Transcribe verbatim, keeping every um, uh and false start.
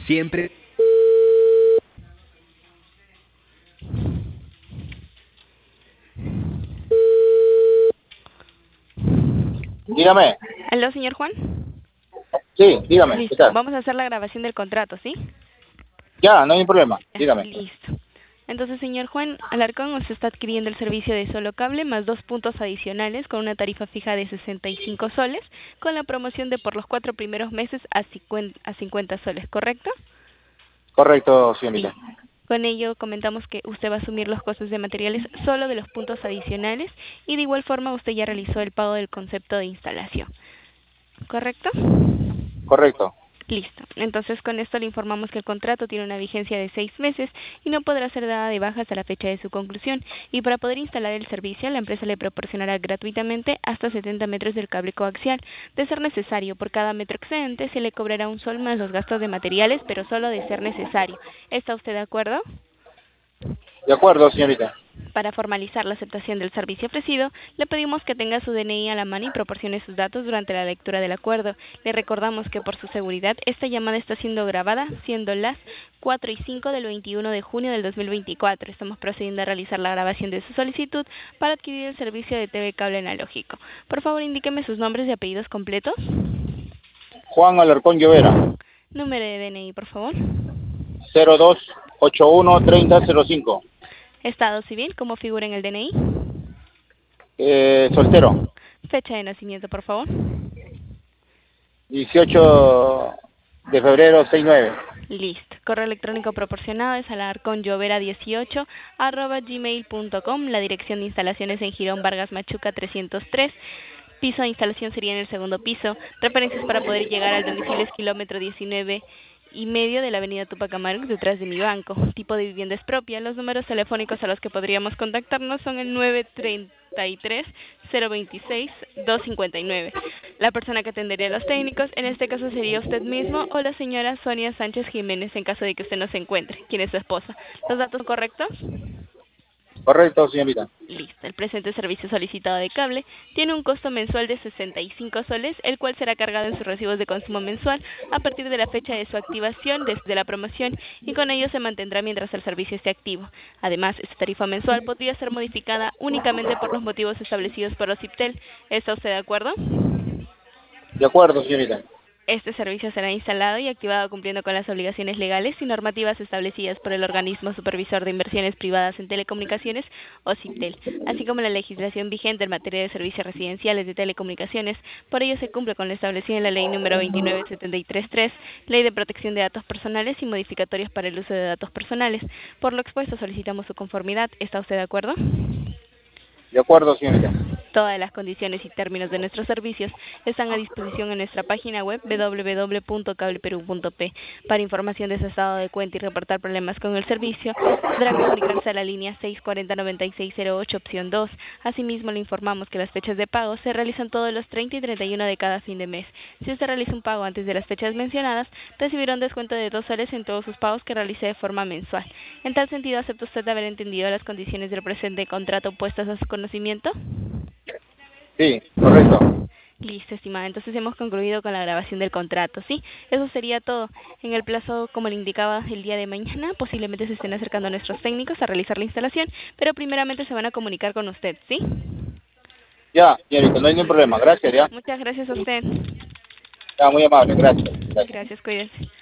Siempre... Dígame. ¿Aló, señor Juan? Sí, dígame. ¿Qué Listo, tal? vamos a hacer la grabación del contrato, ¿sí? Ya, no hay problema. Dígame. Listo. Entonces, señor Juan Alarcón, usted está adquiriendo el servicio de solo cable más dos puntos adicionales con una tarifa fija de sesenta y cinco soles, con la promoción de por los cuatro primeros meses a cincuenta soles, ¿correcto? Correcto, Sí. señorita. Con ello comentamos que usted va a asumir los costos de materiales solo de los puntos adicionales y de igual forma usted ya realizó el pago del concepto de instalación, ¿correcto? Correcto. Listo. Entonces, con esto le informamos que el contrato tiene una vigencia de seis meses y no podrá ser dada de baja hasta la fecha de su conclusión. Y para poder instalar el servicio, la empresa le proporcionará gratuitamente hasta setenta metros del cable coaxial. De ser necesario, por cada metro excedente se le cobrará un sol más los gastos de materiales, pero solo de ser necesario. ¿Está usted de acuerdo? De acuerdo, señorita. Para formalizar la aceptación del servicio ofrecido, le pedimos que tenga su D N I a la mano y proporcione sus datos durante la lectura del acuerdo. Le recordamos que por su seguridad, esta llamada está siendo grabada, siendo las cuatro y cinco del veintiuno de junio del dos mil veinticuatro. Estamos procediendo a realizar la grabación de su solicitud para adquirir el servicio de T V Cable Analógico. Por favor, indíqueme sus nombres y apellidos completos. Juan Alarcón Llovera. Número de D N I, por favor. cero dos ocho uno treinta cero cinco. Estado civil, ¿cómo figura en el D N I? Eh, soltero. Fecha de nacimiento, por favor. dieciocho de febrero sesenta y nueve. Listo. Correo electrónico proporcionado es alarconllovera dieciocho arroba gmail punto com. La dirección de instalaciones en Girón Vargas Machuca trescientos tres. Piso de instalación sería en el segundo piso. Referencias para poder llegar al domicilio es kilómetro diecinueve y medio de la avenida Tupac Amaru, detrás de mi banco. Tipo de vivienda es propia. Los números telefónicos a los que podríamos contactarnos son el nueve treinta y tres cero veintiséis dos cincuenta y nueve. La persona que atendería a los técnicos, en este caso sería usted mismo o la señora Sonia Sánchez Jiménez, en caso de que usted no se encuentre, quien es su esposa. ¿Los datos correctos? Correcto, señorita. Listo. El presente servicio solicitado de cable tiene un costo mensual de sesenta y cinco soles, el cual será cargado en sus recibos de consumo mensual a partir de la fecha de su activación desde la promoción y con ello se mantendrá mientras el servicio esté activo. Además, esta tarifa mensual podría ser modificada únicamente por los motivos establecidos por OCIPTEL. ¿Está usted de acuerdo? De acuerdo, señorita. Este servicio será instalado y activado cumpliendo con las obligaciones legales y normativas establecidas por el Organismo Supervisor de Inversiones Privadas en Telecomunicaciones, OCIPTEL, así como la legislación vigente en materia de servicios residenciales de telecomunicaciones. Por ello se cumple con lo establecido en la Ley número veintinueve setenta y tres tres, Ley de Protección de Datos Personales y modificatorios para el uso de datos personales. Por lo expuesto solicitamos su conformidad. ¿Está usted de acuerdo? De acuerdo, señorita. Todas las condiciones y términos de nuestros servicios están a disposición en nuestra página web doble u doble u doble u punto cableperú punto pe. Para información de su estado de cuenta y reportar problemas con el servicio, podrá comunicarse a la línea seis cuatro cero nueve seis cero ocho opción dos. Asimismo, le informamos que las fechas de pago se realizan todos los treinta y treinta y uno de cada fin de mes. Si usted realiza un pago antes de las fechas mencionadas, recibirá un descuento de dos soles en todos sus pagos que realice de forma mensual. En tal sentido, ¿acepta usted haber entendido las condiciones del presente contrato puestas a su conocimiento? Sí, correcto. Listo, estimada. Entonces hemos concluido con la grabación del contrato, ¿sí? Eso sería todo. En el plazo, como le indicaba, el día de mañana, posiblemente se estén acercando nuestros técnicos a realizar la instalación, pero primeramente se van a comunicar con usted, ¿sí? Ya, señorita, no hay ningún problema. Gracias, ya. Muchas gracias a usted. Ya, muy amable. Gracias. Gracias. Gracias, cuídense.